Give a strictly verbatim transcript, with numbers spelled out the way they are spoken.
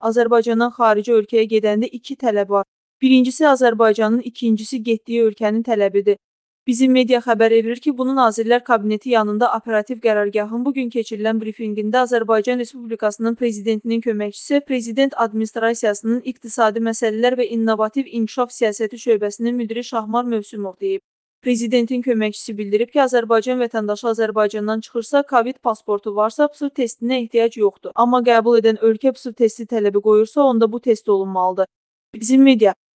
Azərbaycandan xarici ölkəyə gedəndə iki tələb var. Birincisi Azərbaycanın, ikincisi getdiyi ölkənin tələbidir. Bizim media xəbər verir ki, bunu Nazirlər Kabineti yanında operativ qərargahın bugün keçirilən brifinqində Azərbaycan Respublikasının Prezidentinin köməkçisi, Prezident Administrasiyasının İqtisadi Məsələlər və İnnovativ İnkişaf Siyasəti şöbəsinin müdiri Şahmar Mövsümov deyib. Prezidentin köməkçisi bildirib ki, Azərbaycan vətəndaşı Azərbaycandan çıxırsa, Covid pasportu varsa, P S R testinə ehtiyac yoxdur. Amma qəbul edən ölkə P S R testi tələbi qoyursa, onda bu test olunmalıdır. Bizim media